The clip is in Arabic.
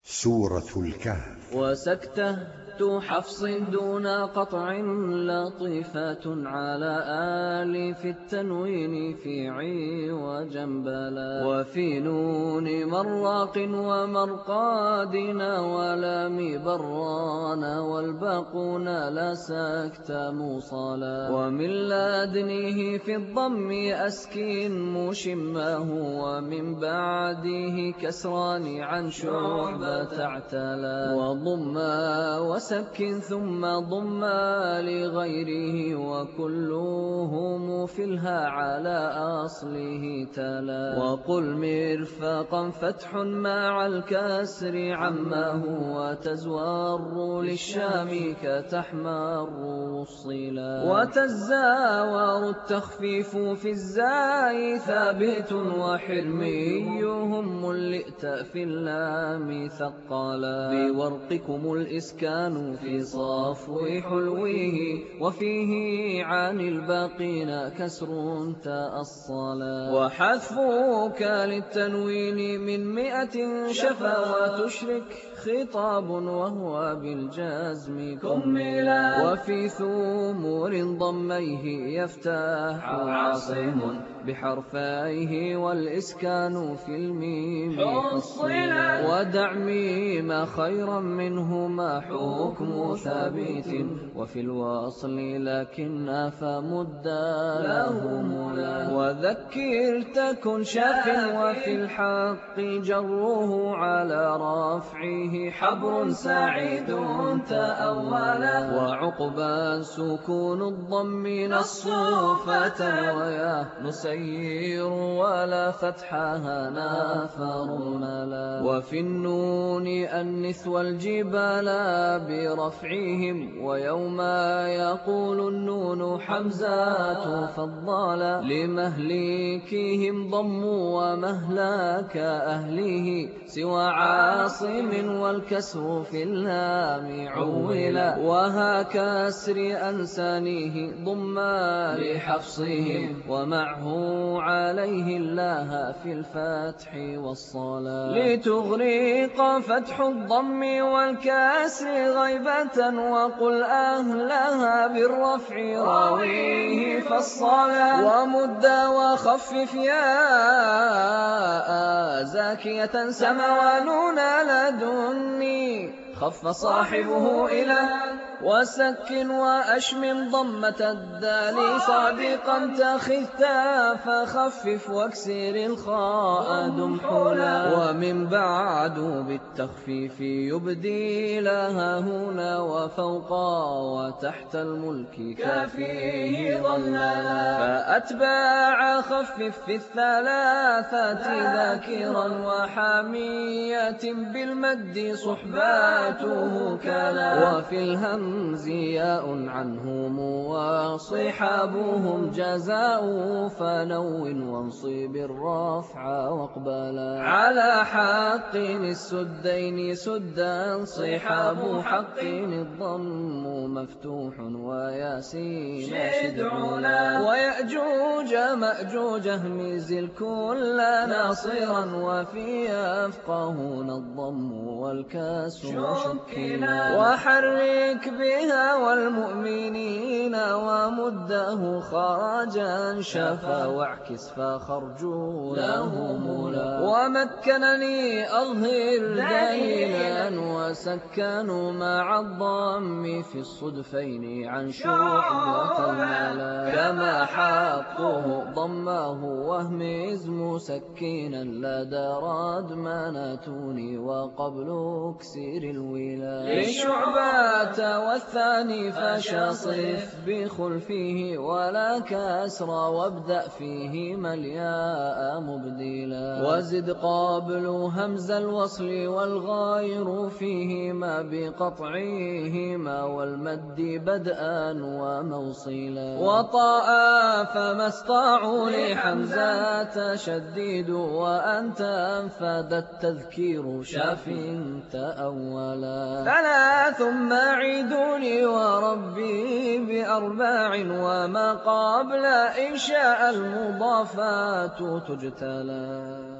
سورة الكهف. وسكتة حفص دون قطع لطيفة على آلف التنوين في عي وجنبلا وفي نون مراق ومرقادنا ولام برانا والباقون لا سكت موصلا ومن لدنه في الضم أسكن مشمه ومن بعده كسران عن شعبة اعتلا وضما وسك ثم ضم لغيره وكلهم في الها على أصله تلا وقل مرفقا فتح مع الكسر عمه وتزور للشام كتحمر الصلا وتزاور التخفيف في الزاي ثابت وحرميهم ملئت في اللام ثقلا بورقكم الإسكان في صفو حلوه وفيه عن الباقين كسر تأصلا وحذفك للتنوين من 100 شفا وتشرك خطاب وهو بالجزم كملا وفي ثمور ضميه يفتح عاصم بحرفيه والإسكان في الميم حصلا ودع ميم خيرا منهما حكم ثابت وفي الوصل لكن فمدا له ملا وذكر تكن شاف وفي الحق جره على رفعه حبر سعيد تأولا وعقبا سكون الضم نصوفة ويا نسير ولا فتحها نافرنا وفي النون أنث والجبال برفعهم ويوم يقول النون حمزات فضالا لمهلكهم ضموا ومهلاك أهله سوى عاصم والكسر في اللام عولا وها كسر أنسانيه ضما لحفصهم ومعه عليه الله في الفتح والصلاة لتغرق فتح الضم والكسر غيبة وقل أهلها بالرفع راويه فالصلاة ومد وخفف يا زاكية سموانون لدني خف صاحبه إلى وسكن وأشمم ضمة الدال صادقا تخذتا فخفف واكسر الخاء دمحلا ومن بعد بالتخفيف يبدي لها هنا وفوقا وتحت الملك كافيه ظللا فأتباع خفف في الثلاثات ذاكرا وحامية بالمد صحباته كلا وفي الهم زياء عنهم وصحابهم جزاء فنو وانصب الرفع واقبلا على حق السدين سدا صحاب حق الضم مفتوح وياسين شدعنا ويأجوج مأجوج اهمز الكل ناصرا وفي أفقهون الضم والكسر شكنا وحرك بها والمؤمنين ومده خرجا شفا واعكس فخرجوا له مولا ومكنني أظهر دليلا وسكنوا مع الضم في الصدفين عن شعبة الملا كما حقه ضمه وهمز مسكنا لدى ردمانتوني وقبل اكسر الولا لشعبة والثاني فشصف بخلفه ولا كسر وابدأ فيه الياء مبدلا وزد قابل همز الوصل والغير فيهما بقطعهما والمد بدءا وموصلا وطاء فما استطاعوا لحمزة شديد وأنت أنفذ التذكير شاف تأولا ثلاث معيدوني وربي بأرباع وما قبل إنشاء المضافات تجتلى